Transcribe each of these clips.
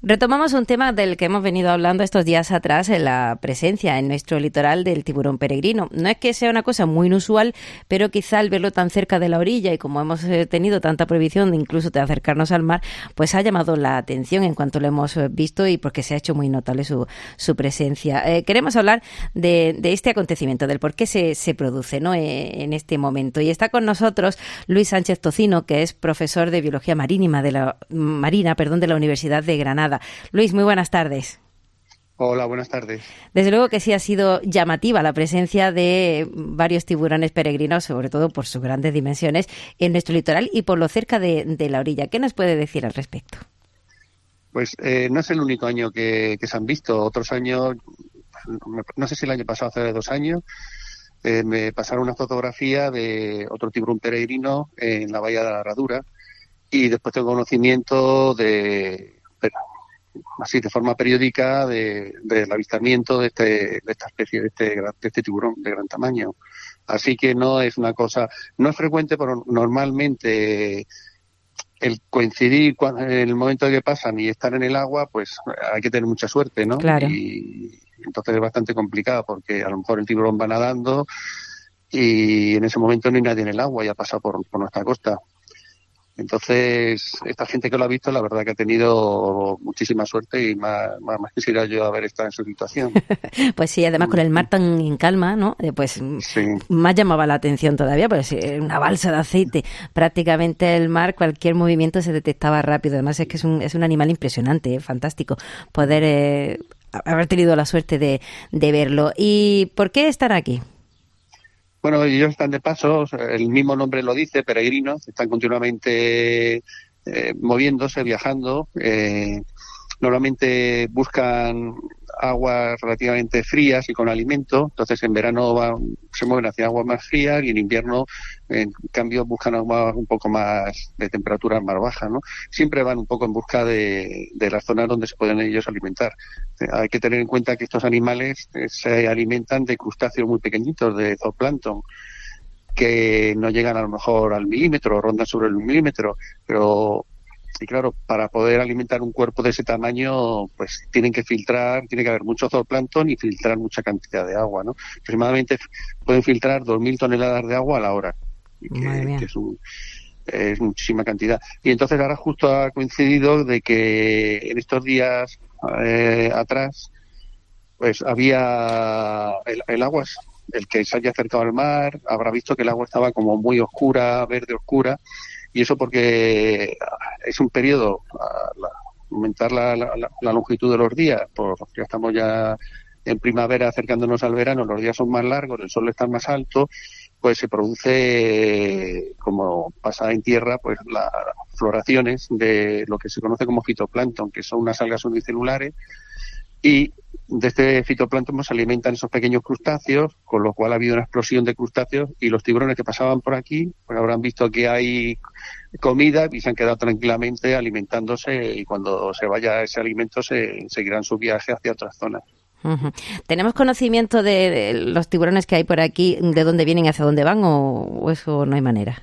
Retomamos un tema del que hemos venido hablando estos días atrás, en la presencia en nuestro litoral del tiburón peregrino. No es que sea una cosa muy inusual, pero quizá al verlo tan cerca de la orilla y como hemos tenido tanta prohibición de incluso de acercarnos al mar, pues ha llamado la atención en cuanto lo hemos visto y porque se ha hecho muy notable su presencia. Queremos hablar de este acontecimiento, del por qué se produce, ¿no?, en este momento. Y está con nosotros Luis Sánchez Tocino, que es profesor de Biología Marina de la Universidad de Granada. Luis, muy buenas tardes. Hola, buenas tardes. Desde luego que sí ha sido llamativa la presencia de varios tiburones peregrinos, sobre todo por sus grandes dimensiones, en nuestro litoral y por lo cerca de la orilla. ¿Qué nos puede decir al respecto? Pues no es el único año que se han visto. Otros años, no sé si el año pasado, hace 2 años, me pasaron una fotografía de otro tiburón peregrino en la bahía de la Herradura y después tengo conocimiento así de forma periódica del avistamiento de esta especie, de este tiburón de gran tamaño. Así que no es una cosa, no es frecuente, pero normalmente el coincidir en el momento de que pasan y estar en el agua, pues hay que tener mucha suerte, ¿no? Claro. Y entonces es bastante complicado porque a lo mejor el tiburón va nadando y en ese momento no hay nadie en el agua y ha pasado por nuestra costa. Entonces, esta gente que lo ha visto, la verdad que ha tenido muchísima suerte y más quisiera yo haber estado en su situación. Pues sí, además con el mar tan en calma, ¿no? Pues sí, más llamaba la atención todavía, pues una balsa de aceite. Prácticamente el mar, cualquier movimiento se detectaba rápido. Además es que es un animal impresionante, fantástico poder haber tenido la suerte de verlo. ¿Y por qué estar aquí? Bueno, ellos están de paso, el mismo nombre lo dice, peregrinos, están continuamente moviéndose, viajando. Normalmente buscan aguas relativamente frías y con alimento, entonces en verano se mueven hacia aguas más frías y en invierno, en cambio, buscan aguas un poco más de temperatura más baja, ¿no? Siempre van un poco en busca de las zonas donde se pueden ellos alimentar. Hay que tener en cuenta que estos animales se alimentan de crustáceos muy pequeñitos, de zooplancton, que no llegan a lo mejor al milímetro, rondan sobre el milímetro, y claro, para poder alimentar un cuerpo de ese tamaño, pues tiene que haber mucho zooplancton y filtrar mucha cantidad de agua, ¿no? Aproximadamente pueden filtrar 2.000 toneladas de agua a la hora, que es muchísima cantidad. Y entonces ahora justo ha coincidido de que en estos días atrás, pues había el agua, el que se haya acercado al mar, habrá visto que el agua estaba como muy oscura, verde oscura, y eso porque es un periodo, aumentar la longitud de los días, porque ya estamos ya en primavera acercándonos al verano, los días son más largos, el sol está más alto, pues se produce, como pasa en tierra, pues las floraciones de lo que se conoce como fitoplancton, que son unas algas unicelulares, y de este fitoplancton se alimentan esos pequeños crustáceos, con lo cual ha habido una explosión de crustáceos y los tiburones que pasaban por aquí pues habrán visto que hay comida y se han quedado tranquilamente alimentándose, y cuando se vaya ese alimento seguirán su viaje hacia otras zonas. Uh-huh. ¿Tenemos conocimiento de los tiburones que hay por aquí, de dónde vienen y hacia dónde van, o eso no hay manera?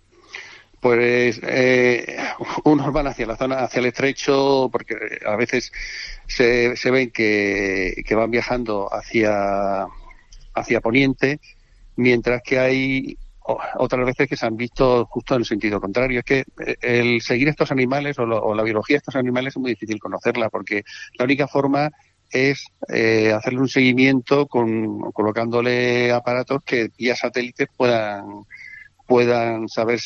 Pues unos van hacia la zona, hacia el estrecho, porque a veces se ven que van viajando hacia poniente, mientras que hay otras veces que se han visto justo en el sentido contrario. Es que el seguir estos animales o la biología de estos animales es muy difícil conocerla, porque la única forma es hacerle un seguimiento colocándole aparatos que vía satélites puedan saber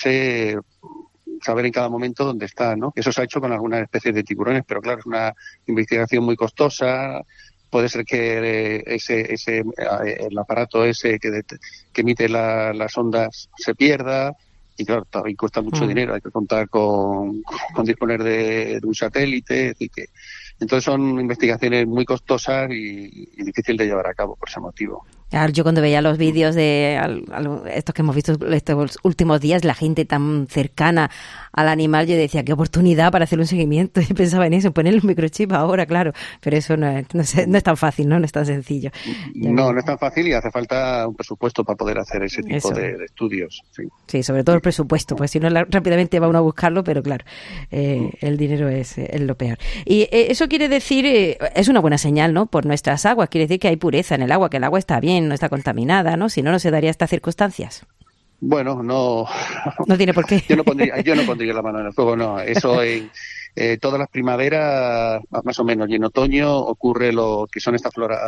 en cada momento dónde está, ¿no? Eso se ha hecho con algunas especies de tiburones, pero claro, es una investigación muy costosa. Puede ser que el aparato ese que emite las ondas se pierda, y claro, todavía cuesta mucho dinero. Hay que contar con disponer de un satélite, es decir entonces son investigaciones muy costosas y difícil de llevar a cabo por ese motivo. Yo cuando veía los vídeos de estos que hemos visto estos últimos días, la gente tan cercana al animal, yo decía, qué oportunidad para hacer un seguimiento. Yo pensaba en eso, ponerle un microchip ahora, claro, pero eso no es tan fácil, ¿no? No es tan sencillo. No es tan fácil y hace falta un presupuesto para poder hacer ese tipo de estudios. Sí, sobre todo el presupuesto, pues si no rápidamente va uno a buscarlo, pero claro, el dinero es lo peor. Y eso quiere decir, es una buena señal, ¿no? Por nuestras aguas, quiere decir que hay pureza en el agua, que el agua está bien, no está contaminada, ¿no? Si no, no se daría estas circunstancias. Bueno, no tiene por qué. Yo no pondría la mano en el fuego, no. Eso en todas las primaveras, más o menos, y en otoño ocurre lo que son estas floras,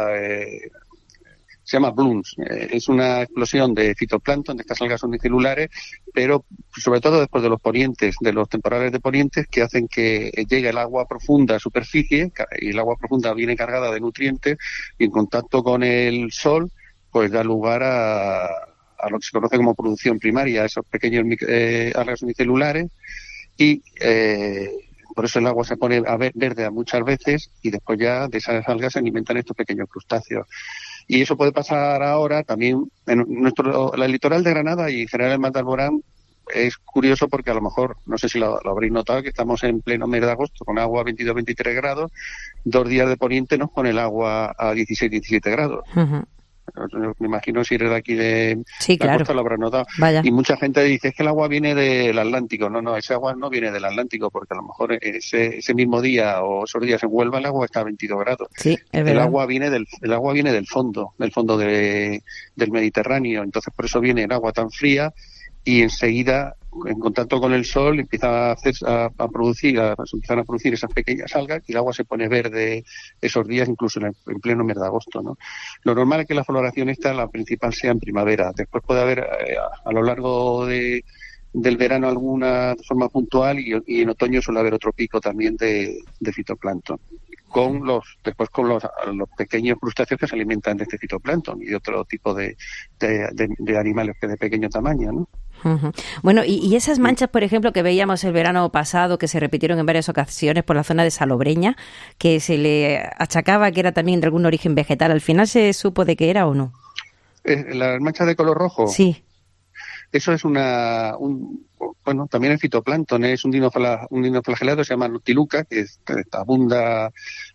se llama blooms. Es una explosión de fitoplancton, de estas algas unicelulares, pero sobre todo después de los ponientes, de los temporales de ponientes, que hacen que llegue el agua profunda a superficie, y el agua profunda viene cargada de nutrientes, y en contacto con el sol, pues da lugar a lo que se conoce como producción primaria, esos pequeños algas unicelulares, y por eso el agua se pone verde muchas veces, y después ya de esas algas se alimentan estos pequeños crustáceos. Y eso puede pasar ahora también en el litoral de Granada y en general en Mar de Alborán. Es curioso porque a lo mejor, no sé si lo habréis notado, que estamos en pleno mes de agosto con agua a 22-23 grados, 2 días de poniente nos pone el agua a 16-17 grados. Uh-huh. Me imagino si eres de aquí de sí, la costa lo habrás notado. Vaya. Y mucha gente dice, es que el agua viene del Atlántico. No, ese agua no viene del Atlántico, porque a lo mejor ese mismo día o esos días en Huelva el agua está a 22 grados. Sí, es verdad. El agua viene del fondo del Mediterráneo. Entonces por eso viene el agua tan fría y enseguida, en contacto con el sol, empiezan a producir esas pequeñas algas y el agua se pone verde esos días, incluso en pleno mes de agosto, ¿no? Lo normal es que la floración la principal sea en primavera. Después puede haber a lo largo del verano alguna de forma puntual y en otoño suele haber otro pico también de fitoplancton. Con los pequeños crustáceos que se alimentan de este fitoplancton y de otro tipo de animales que de pequeño tamaño, ¿no? Uh-huh. Bueno, y esas manchas, por ejemplo, que veíamos el verano pasado, que se repitieron en varias ocasiones por la zona de Salobreña, que se le achacaba que era también de algún origen vegetal, ¿al final se supo de qué era o no? ¿Las manchas de color rojo? Sí. Eso es también el fitoplancton, es un dinoflagelado, se llama Noctiluca, que abunda,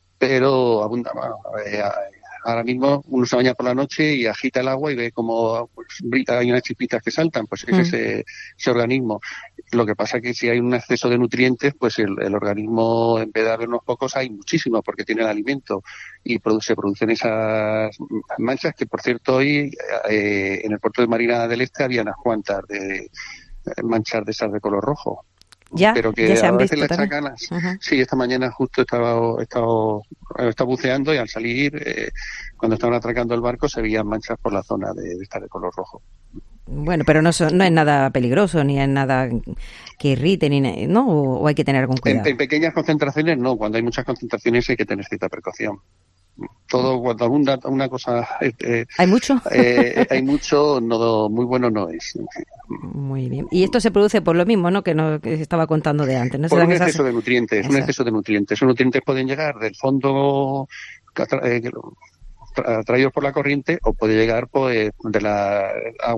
ahora mismo uno se baña por la noche y agita el agua y ve como hay unas chispitas que saltan, pues es ese organismo. Lo que pasa es que si hay un exceso de nutrientes, pues el organismo, en vez de haber unos pocos, hay muchísimos porque tiene el alimento y se producen esas manchas que, por cierto, hoy en el puerto de Marina del Este había unas cuantas de manchas de esas de color rojo. Pero que ya a veces las chacanas. Uh-huh. Sí, esta mañana justo estaba buceando y al salir, cuando estaban atracando el barco, se veían manchas por la zona de estar de color rojo. Bueno, pero no es nada peligroso, ni es nada que irrite, ¿no? ¿O hay que tener algún cuidado? En pequeñas concentraciones no, cuando hay muchas concentraciones hay que tener cierta precaución. Todo, cuando abunda una cosa... ¿Hay mucho? Hay mucho, muy bueno no es. Muy bien. Y esto se produce por lo mismo, ¿no? Que se estaba contando de antes. ¿No? Por un exceso de nutrientes. Un exceso de nutrientes. Esos nutrientes pueden llegar del fondo atraídos por la corriente o puede llegar pues de las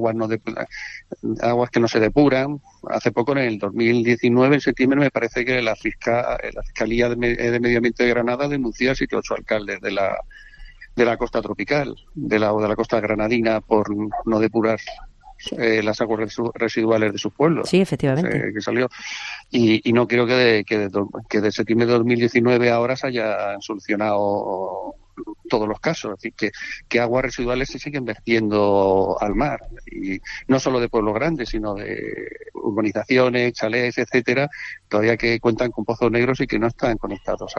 aguas que no se depuran. Hace poco, en el 2019, en septiembre, me parece que la Fiscalía de Medio Ambiente de Granada denunció a 7 o 8 alcaldes de la costa tropical, de la costa granadina, por no depurar las aguas residuales de sus pueblos. Sí, efectivamente. Que salió. Y no creo que de septiembre de 2019 ahora se hayan solucionado todos los casos. Es decir, que aguas residuales se siguen vertiendo al mar. Y no solo de pueblos grandes, sino de urbanizaciones, chalés, etcétera, todavía que cuentan con pozos negros y que no están conectados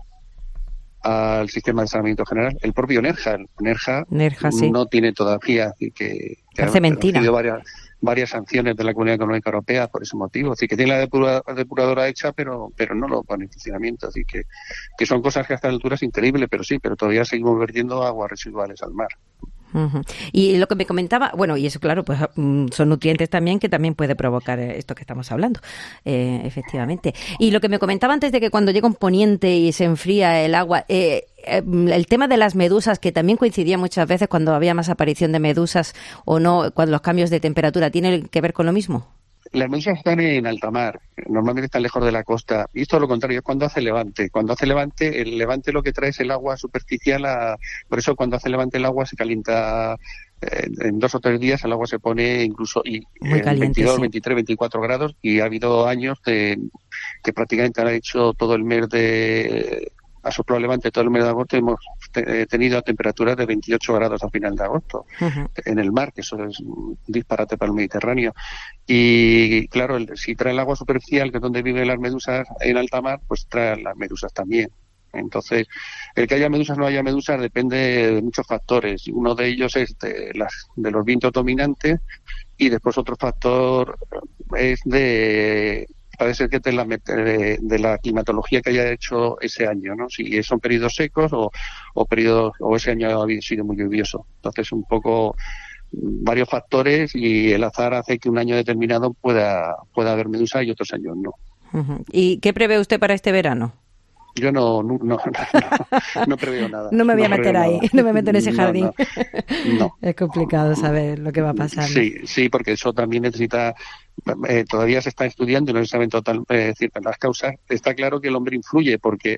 al sistema de saneamiento general. El propio Nerja sí. No tiene todavía, así que ha recibido varias sanciones de la Comunidad Económica Europea por ese motivo. Así que tiene la depuradora hecha, pero no lo pone en funcionamiento. Así que son cosas que a esta altura es increíble, pero todavía seguimos vertiendo aguas residuales al mar. Uh-huh. Y lo que me comentaba, bueno, y eso claro, pues son nutrientes también que también puede provocar esto que estamos hablando, efectivamente. Y lo que me comentaba antes de que cuando llega un poniente y se enfría el agua, el tema de las medusas, que también coincidía muchas veces cuando había más aparición de medusas o no, cuando los cambios de temperatura, ¿tiene que ver con lo mismo? Las medusas están en alta mar, normalmente están lejos de la costa, y esto es lo contrario, es cuando hace levante. Cuando hace levante, el levante lo que trae es el agua superficial, por eso cuando hace levante el agua se calienta, en 2 o 3 días el agua se pone incluso muy caliente, 22, sí. 23, 24 grados, y ha habido años que prácticamente han hecho todo el mes ha soplado levante todo el mes de agosto, hemos tenido temperaturas de 28 grados a final de agosto en el mar, que eso es un disparate para el Mediterráneo. Y claro, si trae el agua superficial, que es donde viven las medusas en alta mar, pues trae las medusas también. Entonces, el que haya medusas o no haya medusas depende de muchos factores. Uno de ellos es de los vientos dominantes, y después otro factor es parece ser que de la climatología que haya hecho ese año, ¿no? Si son periodos secos o ese año ha sido muy lluvioso. Entonces, un poco varios factores, y el azar hace que un año determinado pueda haber medusa y otros años no. ¿Y qué prevé usted para este verano? Yo no preveo nada. No me voy a meter ahí, no me meto en ese jardín. No. Es complicado saber lo que va a pasar. Sí, porque eso también necesita, todavía se está estudiando y no se saben decir las causas. Está claro que el hombre influye, porque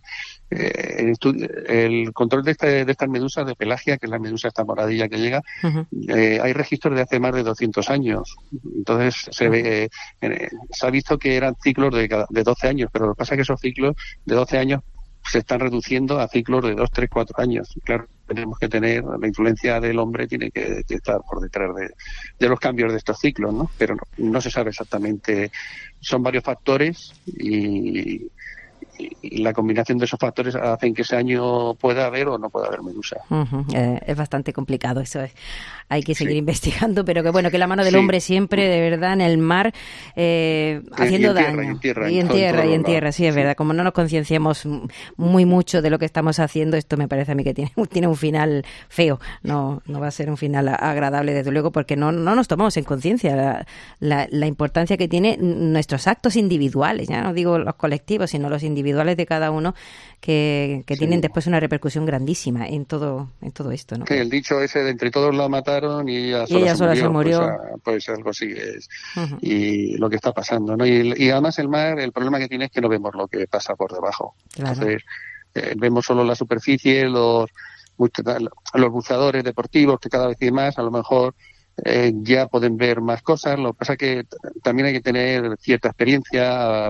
el control de estas medusas de pelagia, que es la medusa esta moradilla que llega, hay registros de hace más de 200 años. Entonces se ha visto que eran ciclos de 12 años, pero lo que pasa es que esos ciclos de 12 años se están reduciendo a ciclos de 2, 3, 4 años. Claro, tenemos que tener, la influencia del hombre tiene que estar por detrás de los cambios de estos ciclos, ¿no? Pero no se sabe exactamente. Son varios factores, y la combinación de esos factores hacen que ese año pueda haber o no pueda haber medusa. Es bastante complicado, eso es. Hay que seguir investigando, pero que bueno, que la mano del hombre siempre, de verdad, en el mar, haciendo daño. Y en tierra, sí, es verdad. Como no nos concienciemos muy mucho de lo que estamos haciendo, esto me parece a mí que tiene un final feo. No va a ser un final agradable, desde luego, porque no nos tomamos en conciencia la importancia que tiene nuestros actos individuales, ya no digo los colectivos, sino los individuales de cada uno, que tienen después una repercusión grandísima en todo esto, ¿no? Sí, el dicho ese de entre todos la mataron y ella sola se murió. Pues algo así es. Y lo que está pasando, ¿no? Y además el mar, el problema que tiene es que no vemos lo que pasa por debajo. Claro. Entonces, vemos solo la superficie, los buceadores deportivos, que cada vez hay más, a lo mejor ya pueden ver más cosas. Lo que pasa es que también hay que tener cierta experiencia,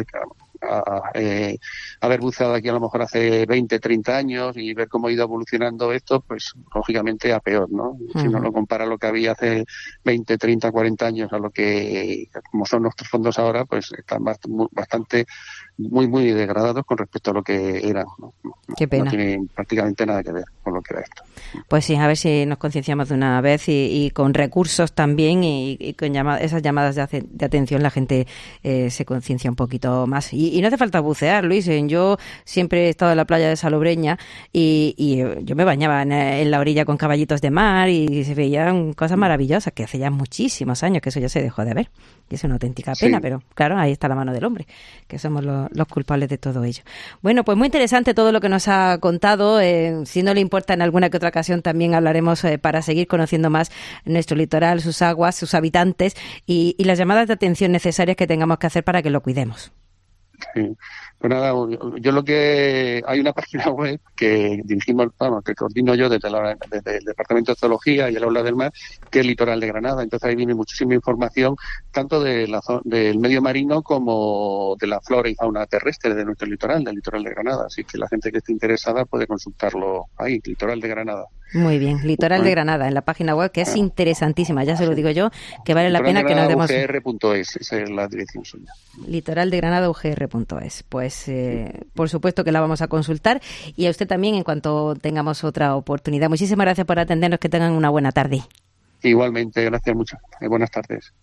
haber buceado aquí a lo mejor hace 20, 30 años y ver cómo ha ido evolucionando esto, pues lógicamente a peor, ¿no? Si uno lo compara lo que había hace 20, 30, 40 años a lo que como son nuestros fondos ahora, pues están bastante muy degradados con respecto a lo que eran, ¿no? Qué pena. No tienen prácticamente nada que ver con lo que era esto. Pues sí, a ver si nos concienciamos de una vez y con recursos también y con esas llamadas de atención la gente se conciencia un poquito más. Y no hace falta bucear, Luis. Yo siempre he estado en la playa de Salobreña y yo me bañaba en la orilla con caballitos de mar y se veían cosas maravillosas que hace ya muchísimos años que eso ya se dejó de ver. Y es una auténtica pena, pero claro, ahí está la mano del hombre, que somos los culpables de todo ello. Bueno, pues muy interesante todo lo que nos ha contado. Si no le importa, en alguna que otra ocasión también hablaremos para seguir conociendo más nuestro litoral, sus aguas, sus habitantes y las llamadas de atención necesarias que tengamos que hacer para que lo cuidemos. Sí. Pues nada, hay una página web que que coordino yo desde el Departamento de Zoología y el Aula del Mar, que es Litoral de Granada. Entonces ahí viene muchísima información, tanto del medio marino como de la flora y fauna terrestre de nuestro litoral, del Litoral de Granada. Así que la gente que esté interesada puede consultarlo ahí, Litoral de Granada. Muy bien, Litoral de Granada, en la página web, que es interesantísima, ya se lo digo yo, que vale la pena que nos demos... UGR.es, esa es la dirección suya. Litoral de Granada, UGR.es. Pues por supuesto que la vamos a consultar, y a usted también en cuanto tengamos otra oportunidad. Muchísimas gracias por atendernos, que tengan una buena tarde. Igualmente, gracias mucho. Buenas tardes.